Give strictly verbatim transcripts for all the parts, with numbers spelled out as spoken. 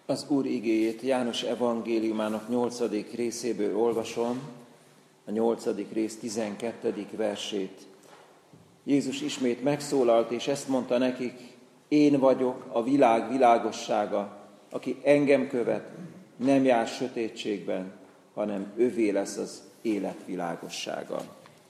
Az Úr igéjét János evangéliumának nyolcadik részéből olvasom, a nyolcadik rész tizenkettedik versét. Jézus ismét megszólalt, és ezt mondta nekik: én vagyok a világ világossága, aki engem követ, nem jár sötétségben, hanem övé lesz az élet világossága.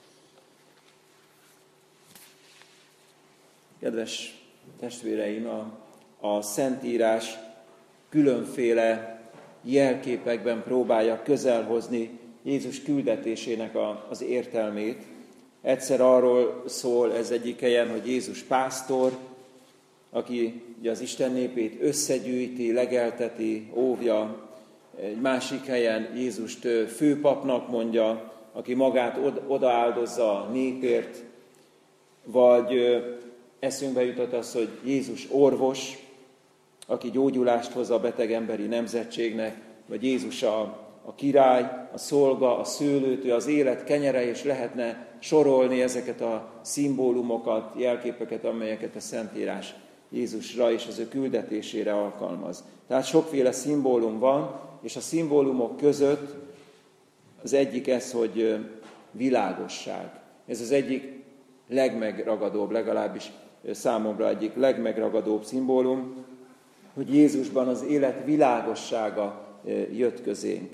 Kedves testvéreim, a, a Szentírás különféle jelképekben próbálja közelhozni Jézus küldetésének a, az értelmét. Egyszer arról szól ez egyik helyen, hogy Jézus pásztor, aki ugye az Isten népét összegyűjti, legelteti, óvja. Egy másik helyen Jézust főpapnak mondja, aki magát odaáldozza a népért. Vagy eszünkbe jutott az, hogy Jézus orvos, aki gyógyulást hoz a beteg emberi nemzetségnek, vagy Jézus a, a király, a szolga, a szőlőtő, az élet kenyere, és lehetne sorolni ezeket a szimbólumokat, jelképeket, amelyeket a Szentírás Jézusra és az ő küldetésére alkalmaz. Tehát sokféle szimbólum van, és a szimbólumok között az egyik ez, hogy világosság. Ez az egyik legmegragadóbb, legalábbis számomra egyik legmegragadóbb szimbólum, hogy Jézusban az élet világossága jött közénk.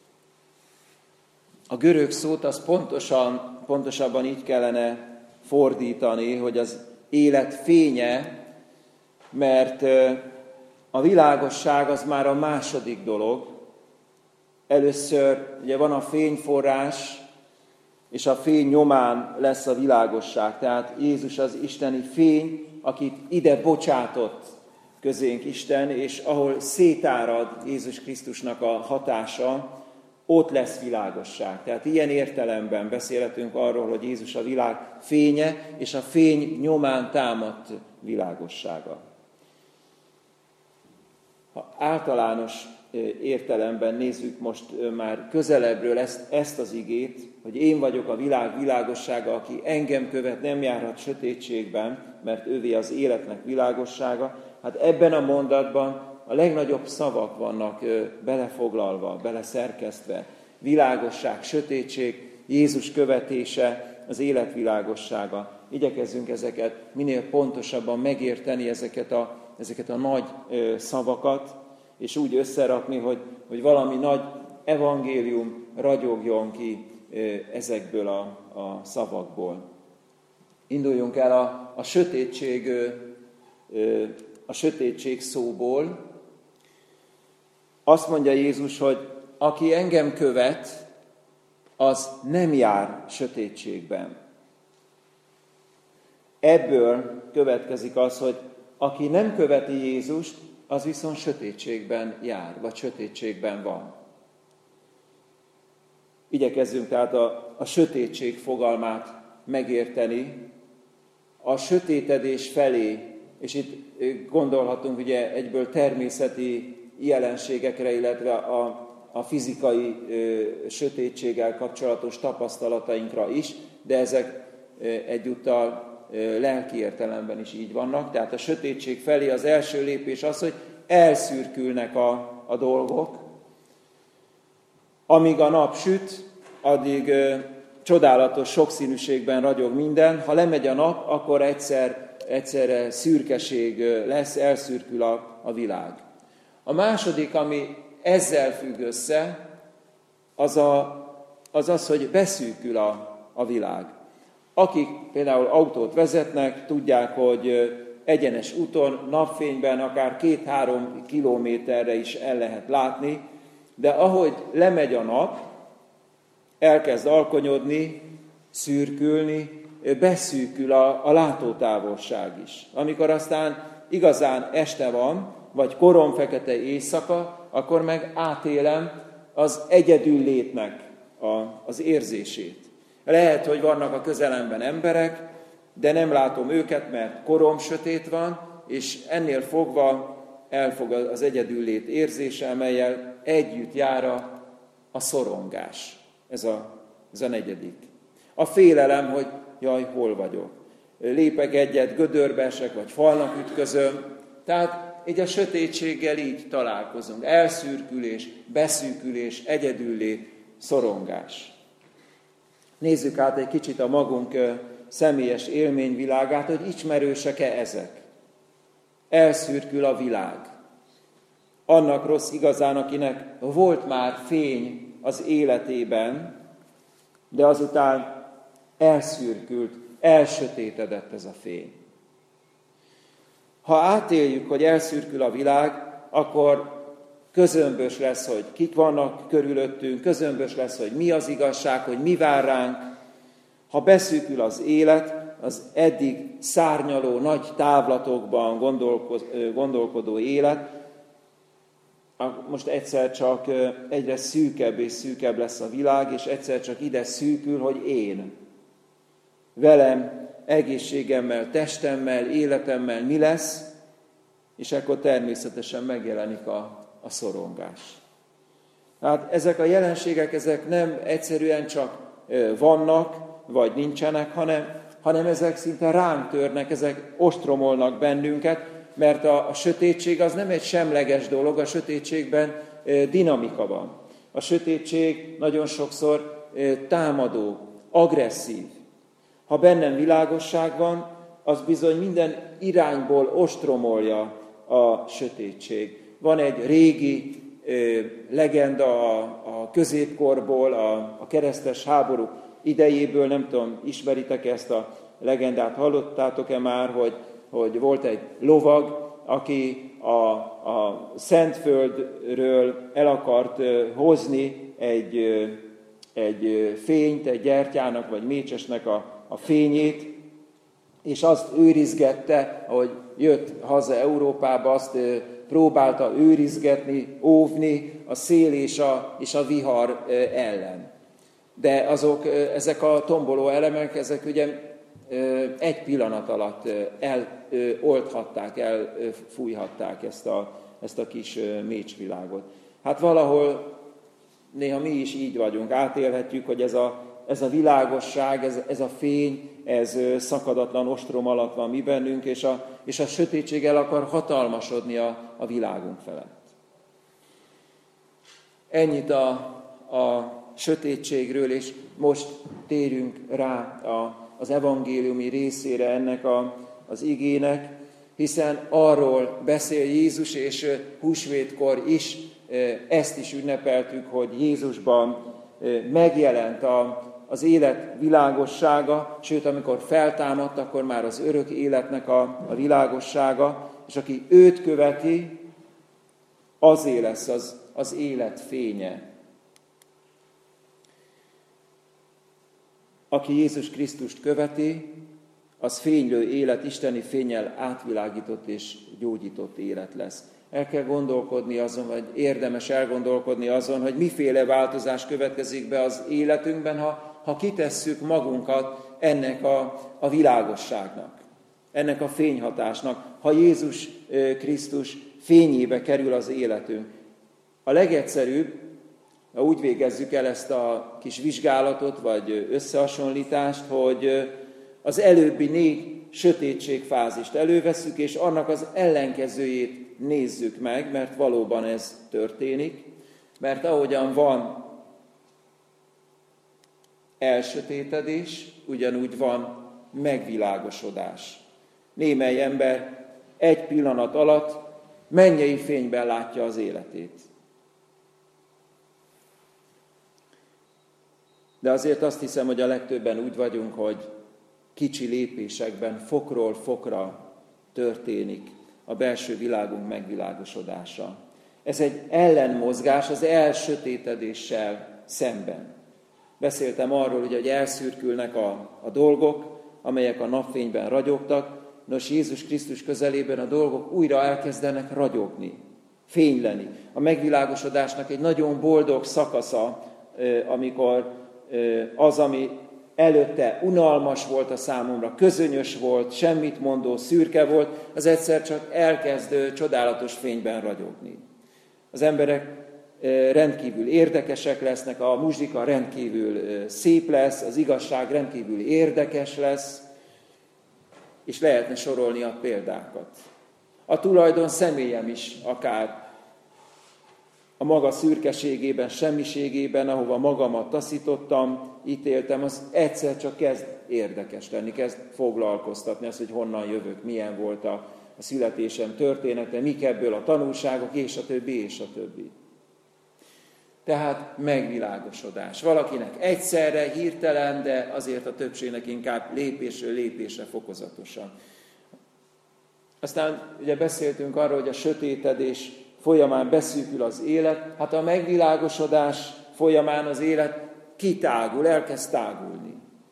A görög szót az pontosan, pontosabban így kellene fordítani, hogy az élet fénye, mert a világosság az már a második dolog. Először ugye van a fényforrás, és a fény nyomán lesz a világosság. Tehát Jézus az isteni fény, akit ide bocsátott közénk Isten, és ahol szétárad Jézus Krisztusnak a hatása, ott lesz világosság. Tehát ilyen értelemben beszélhetünk arról, hogy Jézus a világ fénye, és a fény nyomán támadt világossága. Ha általános értelemben nézzük most már közelebbről ezt, ezt az igét, hogy én vagyok a világ világossága, aki engem követ, nem járhat sötétségben, mert ővé az életnek világossága. Hát ebben a mondatban a legnagyobb szavak vannak belefoglalva, beleszerkesztve. Világosság, sötétség, Jézus követése, az élet világossága. Igyekezzünk ezeket minél pontosabban megérteni, ezeket a, ezeket a nagy szavakat, és úgy összerakni, hogy, hogy valami nagy evangélium ragyogjon ki ezekből a, a szavakból. Induljunk el a, a sötétség a sötétség szóból. Azt mondja Jézus, hogy aki engem követ, az nem jár sötétségben. Ebből következik az, hogy aki nem követi Jézust, az viszont sötétségben jár, vagy sötétségben van. Igyekezzünk tehát a, a sötétség fogalmát megérteni, a sötétedés felé, és itt gondolhatunk ugye egyből természeti jelenségekre, illetve a, a fizikai ö, sötétséggel kapcsolatos tapasztalatainkra is, de ezek ö, egyúttal ö, lelki értelemben is így vannak. Tehát a sötétség felé az első lépés az, hogy elszürkülnek a, a dolgok. Amíg a nap süt, addig ö, csodálatos sokszínűségben ragyog minden. Ha lemegy a nap, akkor egyszer egyszerre szürkeség lesz, elszürkül a, a világ. A második, ami ezzel függ össze, az a, az, az hogy beszűkül a, a világ. Akik például autót vezetnek, tudják, hogy egyenes úton, napfényben akár két-három kilométerre is el lehet látni, de ahogy lemegy a nap, elkezd alkonyodni, szürkülni, beszűkül a, a látótávolság is. Amikor aztán igazán este van, vagy koromfekete éjszaka, akkor meg átélem az egyedül létnek a, az érzését. Lehet, hogy vannak a közelemben emberek, de nem látom őket, mert korom sötét van, és ennél fogva elfog az egyedül lét érzése, amellyel együtt jár a, a szorongás. Ez a, ez a negyedik. A félelem, hogy jaj, hol vagyok. Lépek egyet, gödörbe esek, vagy falnak ütközöm. Tehát így a sötétséggel így találkozunk. Elszürkülés, beszűkülés, egyedüllét, szorongás. Nézzük át egy kicsit a magunk személyes élményvilágát, hogy ismerősek-e ezek. Elszürkül a világ. Annak rossz igazán, akinek volt már fény az életében, de azután elszürkült, elsötétedett ez a fény. Ha átéljük, hogy elszürkül a világ, akkor közömbös lesz, hogy kik vannak körülöttünk, közömbös lesz, hogy mi az igazság, hogy mi vár ránk. Ha beszűkül az élet, az eddig szárnyaló, nagy távlatokban gondolkodó élet, most egyszer csak egyre szűkebb és szűkebb lesz a világ, és egyszer csak ide szűkül, hogy én. Velem, egészségemmel, testemmel, életemmel mi lesz, és akkor természetesen megjelenik a, a szorongás. Hát ezek a jelenségek, ezek nem egyszerűen csak vannak, vagy nincsenek, hanem, hanem ezek szinte ránk törnek, ezek ostromolnak bennünket, mert a, a sötétség az nem egy semleges dolog, a sötétségben dinamika van. A sötétség nagyon sokszor támadó, agresszív. Ha bennem világosság van, az bizony minden irányból ostromolja a sötétség. Van egy régi ö, legenda a, a középkorból, a, a keresztes háború idejéből, nem tudom, ismeritek ezt a legendát, hallottátok-e már, hogy, hogy volt egy lovag, aki a, a Szentföldről el akart hozni egy, egy fényt, egy gyertyának vagy mécsesnek a, a fényét, és azt őrizgette, ahogy jött haza Európába, azt próbálta őrizgetni, óvni a szél és a, és a vihar ellen. De azok, ezek a tomboló elemek, ezek ugye egy pillanat alatt eloldhatták, elfújhatták ezt a, ezt a kis mécsvilágot. Hát valahol néha mi is így vagyunk, átélhetjük, hogy ez a, ez a világosság, ez, ez a fény, ez szakadatlan ostrom alatt van mi bennünk, és a, és a sötétség el akar hatalmasodni a, a világunk felett. Ennyit a, a sötétségről, és most térjünk rá a, az evangéliumi részére ennek a, az igének, hiszen arról beszél Jézus, és húsvétkor is ezt is ünnepeltük, hogy Jézusban megjelent a, az élet világossága, sőt, amikor feltámadt, akkor már az örök életnek a, a világossága, és aki őt követi, azé lesz az, az élet fénye. Aki Jézus Krisztust követi, az fénylő élet, isteni fénnyel átvilágított és gyógyított élet lesz. El kell gondolkodni azon, vagy érdemes elgondolkodni azon, hogy miféle változás következik be az életünkben, ha, ha kitesszük magunkat ennek a, a világosságnak, ennek a fényhatásnak, ha Jézus Krisztus fényébe kerül az életünk. A legegyszerűbb, ha úgy végezzük el ezt a kis vizsgálatot, vagy összehasonlítást, hogy az előbbi négy sötétségfázist elővesszük, és annak az ellenkezőjét nézzük meg, mert valóban ez történik, mert ahogyan van elsötétedés, ugyanúgy van megvilágosodás. Némely ember egy pillanat alatt mennyei fényben látja az életét. De azért azt hiszem, hogy a legtöbben úgy vagyunk, hogy kicsi lépésekben, fokról fokra történik a belső világunk megvilágosodása. Ez egy ellenmozgás az elsötétedéssel szemben. Beszéltem arról, ugye, hogy elszürkülnek a, a dolgok, amelyek a napfényben ragyogtak. Nos, Jézus Krisztus közelében a dolgok újra elkezdenek ragyogni, fényleni. A megvilágosodásnak egy nagyon boldog szakasza, amikor az, ami előtte unalmas volt a számomra, közönyös volt, semmit mondó, szürke volt, az egyszer csak elkezd csodálatos fényben ragyogni. Az emberek rendkívül érdekesek lesznek, a muzsika rendkívül szép lesz, az igazság rendkívül érdekes lesz, és lehetne sorolni a példákat. A tulajdon személyem is akár a maga szürkeségében, semmiségében, ahova magamat taszítottam, ítéltem, az egyszer csak kezd érdekes lenni, kezd foglalkoztatni azt, hogy honnan jövök, milyen volt a, a születésem története, mik ebből a tanulságok, és a többi, és a többi. Tehát megvilágosodás. Valakinek egyszerre, hirtelen, de azért a többségnek inkább lépésről lépésre fokozatosan. Aztán ugye beszéltünk arról, hogy a sötétedés folyamán beszűkül az élet, hát a megvilágosodás folyamán az élet kitágul, elkezd tágulni.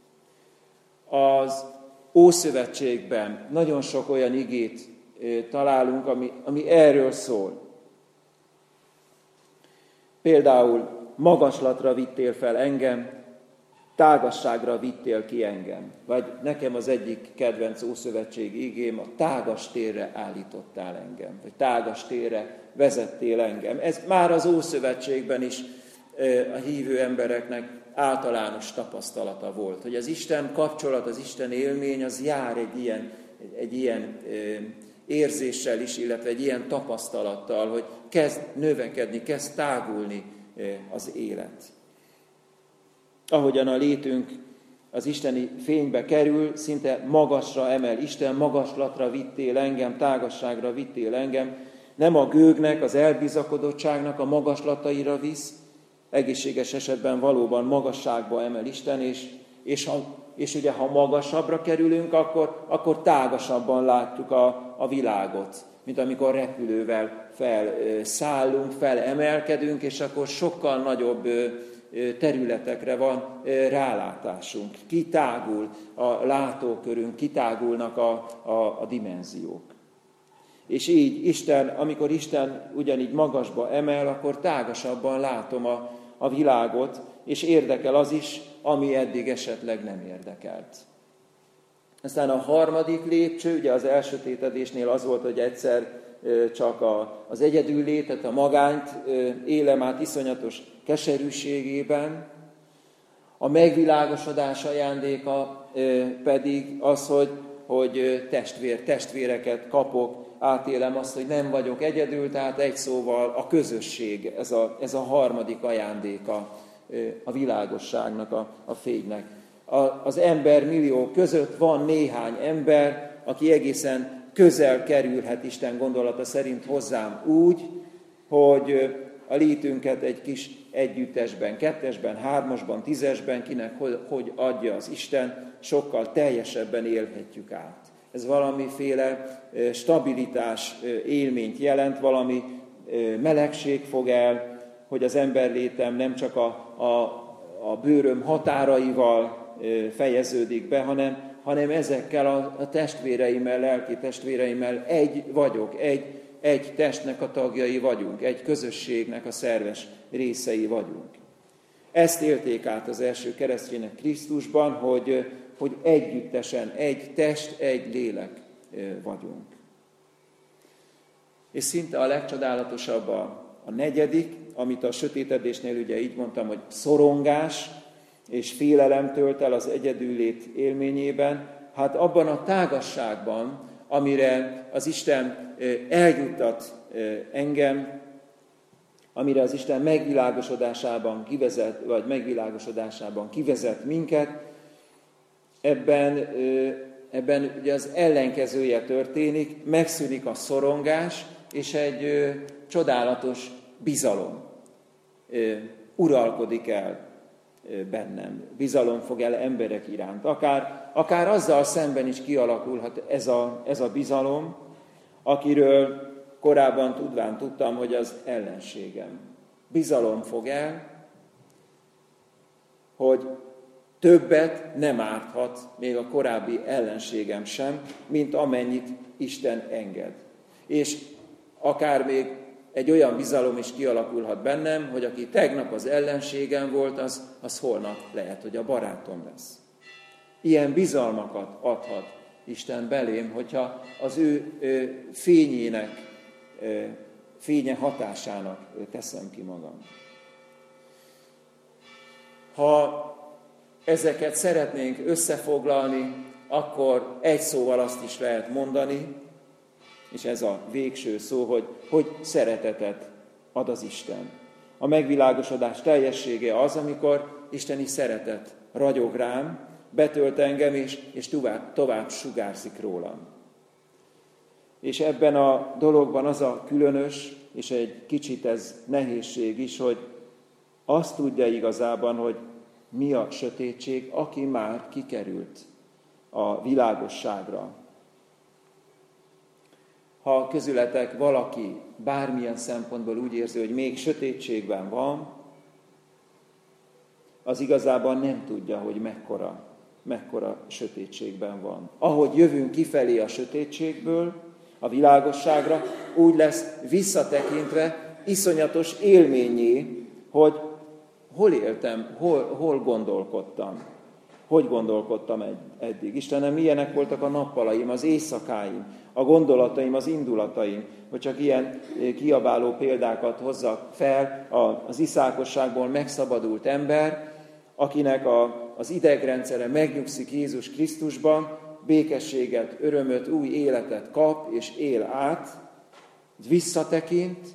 Az Ószövetségben nagyon sok olyan igét találunk, ami, ami erről szól. Például magaslatra vittél fel engem, tágasságra vittél ki engem. Vagy nekem az egyik kedvenc Ószövetség igém, a tágas térre állítottál engem. Vagy tágas térre vezettél engem. Ez már az Ószövetségben is a hívő embereknek általános tapasztalata volt. Hogy az Isten kapcsolat, az Isten élmény, az jár egy ilyen, egy ilyen érzéssel is, illetve egy ilyen tapasztalattal, hogy kezd növekedni, kezd tágulni az élet. Ahogyan a létünk az isteni fénybe kerül, szinte magasra emel Isten, magaslatra vittél engem, tágasságra vittél engem, nem a gőgnek, az elbizakodottságnak a magaslataira visz, egészséges esetben valóban magasságba emel Isten, és, és, ha, és ugye ha magasabbra kerülünk, akkor, akkor tágasabban látjuk a, a világot, mint amikor repülővel felszállunk, felemelkedünk, és akkor sokkal nagyobb területekre van rálátásunk. Kitágul a látókörünk, kitágulnak a, a, a dimenziók. És így Isten, amikor Isten ugyanígy magasba emel, akkor tágasabban látom a, a világot, és érdekel az is, ami eddig esetleg nem érdekelt. Aztán a harmadik lépcső, ugye az elsötétedésnél az volt, hogy egyszer csak a, az egyedül létet, a magányt élem át iszonyatos keserűségében. A megvilágosodás ajándéka pedig az, hogy, hogy testvér, testvéreket kapok, átélem azt, hogy nem vagyok egyedül, tehát egy szóval a közösség, ez a, ez a harmadik ajándéka a világosságnak, a, a fénynek. A, az ember millió között van néhány ember, aki egészen közel kerülhet Isten gondolata szerint hozzám úgy, hogy a létünket egy kis együttesben, kettesben, hármasban, tízesben, kinek hogy adja az Isten, sokkal teljesebben élhetjük át. Ez valamiféle stabilitás élményt jelent, valami melegség fog el, hogy az emberlétem nem csak a, a, a bőröm határaival fejeződik be, hanem, hanem ezekkel a, a testvéreimmel, lelki testvéreimmel egy vagyok, egy, egy testnek a tagjai vagyunk, egy közösségnek a szerves részei vagyunk. Ezt élték át az első keresztények Krisztusban, hogy, hogy együttesen, egy test, egy lélek vagyunk. És szinte a legcsodálatosabb a, a negyedik, amit a sötétedésnél ugye így mondtam, hogy szorongás és félelem tölt el az egyedüllét élményében, hát abban a tágasságban, amire az Isten eljuttat engem, amire az Isten megvilágosodásában kivezet, vagy megvilágosodásában kivezet minket, ebben, ebben ugye az ellenkezője történik, megszűnik a szorongás, és egy csodálatos bizalom uralkodik el bennem. Bizalom fog el emberek iránt. Akár, akár azzal szemben is kialakulhat ez a, ez a bizalom, akiről korábban tudván tudtam, hogy az ellenségem. Bizalom fog el, hogy többet nem árthat még a korábbi ellenségem sem, mint amennyit Isten enged. És akár még egy olyan bizalom is kialakulhat bennem, hogy aki tegnap az ellenségem volt, az, az holnap lehet, hogy a barátom lesz. Ilyen bizalmakat adhat Isten belém, hogyha az ő fényének, fénye hatásának teszem ki magam. Ha ezeket szeretnénk összefoglalni, akkor egy szóval azt is lehet mondani, és ez a végső szó, hogy, hogy szeretetet ad az Isten. A megvilágosodás teljessége az, amikor isteni szeretet ragyog rám, betölt engem, és, és tovább, tovább sugárzik rólam. És ebben a dologban az a különös, és egy kicsit ez nehézség is, hogy azt tudja igazában, hogy mi a sötétség, aki már kikerült a világosságra. Ha közületek valaki bármilyen szempontból úgy érzi, hogy még sötétségben van, az igazában nem tudja, hogy mekkora, mekkora sötétségben van. Ahogy jövünk kifelé a sötétségből, a világosságra, úgy lesz visszatekintve iszonyatos élményé, hogy hol éltem, hol, hol gondolkodtam, hogy gondolkodtam eddig. Istenem, milyenek voltak a nappalaim, az éjszakáim, a gondolataim, az indulataim, hogy csak ilyen kiabáló példákat hozzak fel, az iszákosságból megszabadult ember, akinek a, az idegrendszere megnyugszik Jézus Krisztusban, békességet, örömöt, új életet kap és él át, visszatekint,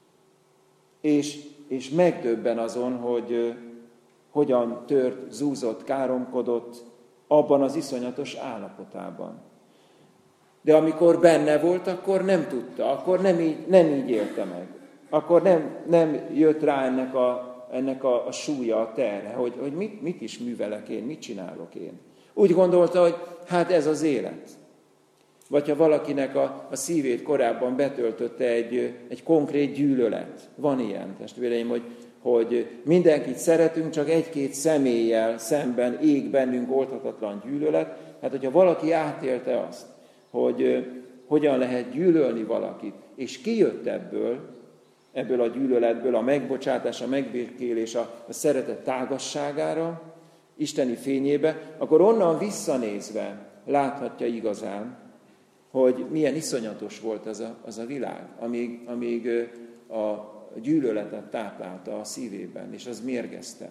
és, és megdöbben azon, hogy hogyan tört, zúzott, káromkodott abban az iszonyatos állapotában. De amikor benne volt, akkor nem tudta, akkor nem így, nem így élte meg. Akkor nem, nem jött rá ennek a, ennek a, a súlya, a terhe, hogy, hogy mit, mit is művelek én, mit csinálok én. Úgy gondolta, hogy hát ez az élet. Vagy ha valakinek a, a szívét korábban betöltötte egy, egy konkrét gyűlölet. Van ilyen, testvéreim, hogy, hogy mindenkit szeretünk, csak egy-két személlyel szemben ég bennünk oldhatatlan gyűlölet. Hát, hogyha valaki átélte azt, hogy hogyan lehet gyűlölni valakit, és kijött ebből, ebből a gyűlöletből a megbocsátás, a megbékélés, a, a szeretet tágasságára, isteni fényébe, akkor onnan visszanézve láthatja igazán, hogy milyen iszonyatos volt az a, az a világ, amíg, amíg a gyűlöletet táplálta a szívében, és az mérgezte.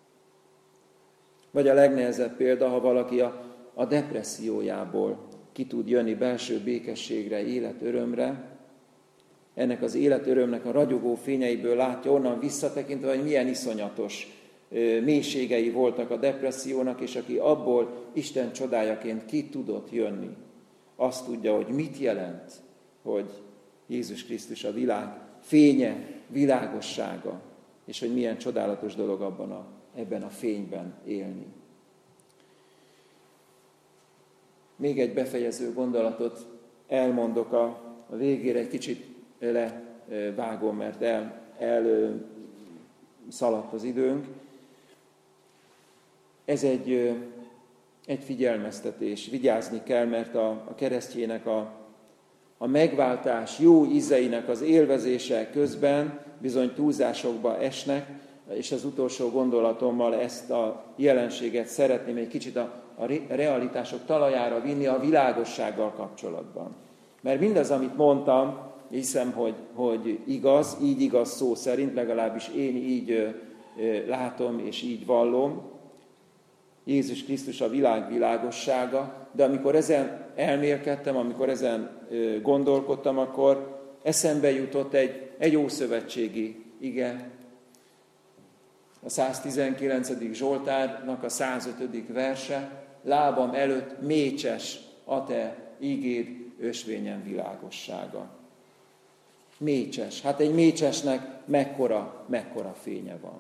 Vagy a legnehezebb példa, ha valaki a, a depressziójából ki tud jönni belső békességre, életörömre, ennek az életörömnek a ragyogó fényeiből látja onnan visszatekintve, hogy milyen iszonyatos mélységei voltak a depressziónak, és aki abból Isten csodájaként ki tudott jönni, azt tudja, hogy mit jelent, hogy Jézus Krisztus a világ fénye, világossága, és hogy milyen csodálatos dolog abban a, ebben a fényben élni. Még egy befejező gondolatot elmondok a, a végére, egy kicsit levágom, mert el, el szaladt az időnk. Ez egy, egy figyelmeztetés. Vigyázni kell, mert a, a keresztjének a, a megváltás jó ízeinek az élvezése közben bizony túlzásokba esnek, és az utolsó gondolatommal ezt a jelenséget szeretném egy kicsit a, a realitások talajára vinni a világossággal kapcsolatban. Mert mindaz, amit mondtam, hiszem, hogy, hogy igaz, így igaz szó szerint, legalábbis én így ö, ö, látom és így vallom. Jézus Krisztus a világ világossága, de amikor ezen elmélkedtem, amikor ezen ö, gondolkodtam, akkor eszembe jutott egy, egy ószövetségi ige, a száztizenkilencedik Zsoltárnak a százötödik verse, lábam előtt mécses a te ígéd, ösvényen világossága. Mécses. Hát egy mécsesnek mekkora, mekkora fénye van.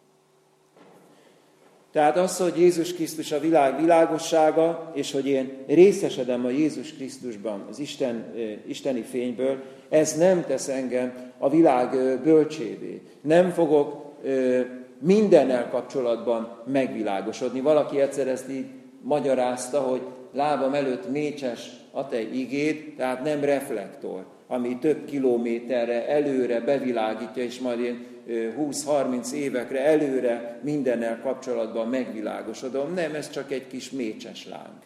Tehát az, hogy Jézus Krisztus a világ világossága, és hogy én részesedem a Jézus Krisztusban, az Isten, isteni fényből, ez nem tesz engem a világ bölcsévé. Nem fogok mindennel kapcsolatban megvilágosodni. Valaki egyszer ezt így magyarázta, hogy lábam előtt mécses a te igéd, tehát nem reflektor, ami több kilométerre előre bevilágítja, és majd én húsz-harminc évekre előre mindennel kapcsolatban megvilágosodom. Nem, ez csak egy kis mécses láng.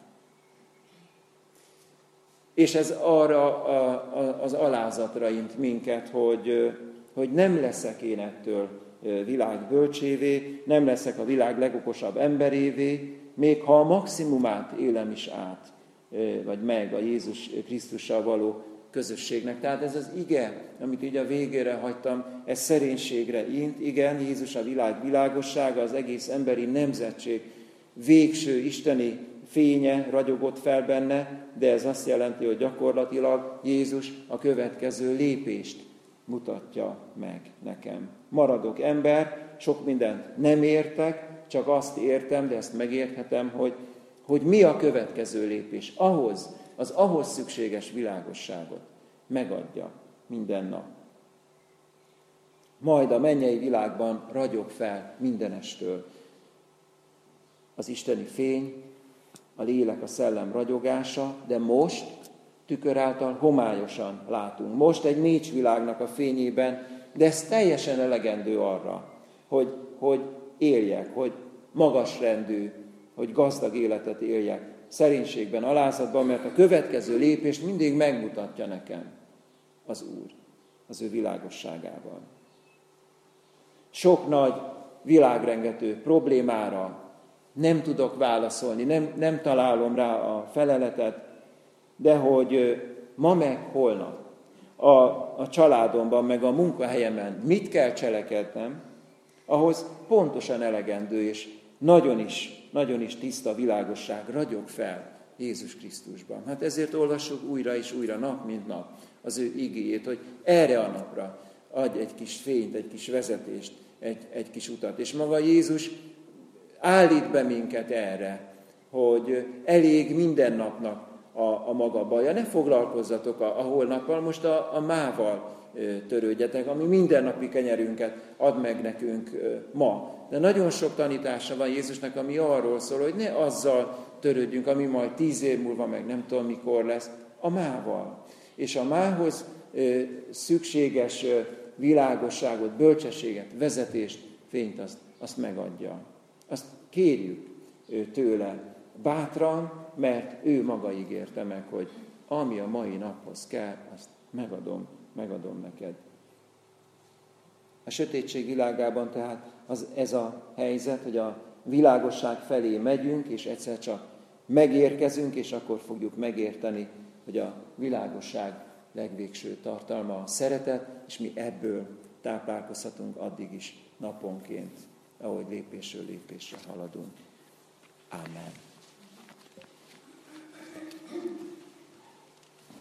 És ez arra a, a, az alázatra int minket, hogy, hogy nem leszek én ettől világbölcsévé, nem leszek a világ legokosabb emberévé, még ha a maximumát élem is át, vagy meg a Jézus Krisztussal való közösségnek. Tehát ez az ige, amit így a végére hagytam, ez szerénységre int. Igen, Jézus a világ világossága, az egész emberi nemzetség végső isteni fénye ragyogott fel benne, de ez azt jelenti, hogy gyakorlatilag Jézus a következő lépést mutatja meg nekem. Maradok ember, sok mindent nem értek, csak azt értem, de ezt megérthetem, hogy, hogy mi a következő lépés. Ahhoz, az ahhoz szükséges világosságot megadja minden nap. Majd a mennyei világban ragyog fel mindenestől az isteni fény, a lélek, a szellem ragyogása, de most tükör által homályosan látunk. Most egy nincs világnak a fényében, de ez teljesen elegendő arra, hogy, hogy éljek, hogy magasrendű, hogy gazdag életet éljek, szerénységben, alázatban, mert a következő lépést mindig megmutatja nekem az Úr, az ő világosságával. Sok nagy világrengető problémára nem tudok válaszolni, nem, nem találom rá a feleletet, de hogy ma meg holnap a, a családomban, meg a munkahelyemen mit kell cselekednem, ahhoz pontosan elegendő és nagyon is, nagyon is tiszta világosság ragyog fel Jézus Krisztusban. Hát ezért olvassuk újra és újra, nap mint nap az ő igéjét, hogy erre a napra adj egy kis fényt, egy kis vezetést, egy, egy kis utat. És maga Jézus állít be minket erre, hogy elég minden napnak a, a maga baja. Ne foglalkozzatok a, a holnappal, most a, a mával törődjetek, ami mindennapi kenyerünket ad meg nekünk ma. De nagyon sok tanítása van Jézusnak, ami arról szól, hogy ne azzal törődjünk, ami majd tíz év múlva, meg nem tudom mikor lesz, a mával. És a mához szükséges világosságot, bölcsességet, vezetést, fényt, azt, azt megadja. Azt kérjük tőle bátran, mert ő maga ígérte meg, hogy ami a mai naphoz kell, azt megadom, megadom neked. A sötétség világában tehát az, ez a helyzet, hogy a világosság felé megyünk, és egyszer csak megérkezünk, és akkor fogjuk megérteni, hogy a világosság legvégső tartalma a szeretet, és mi ebből táplálkozhatunk addig is naponként, ahogy lépésről lépésre haladunk. Amen.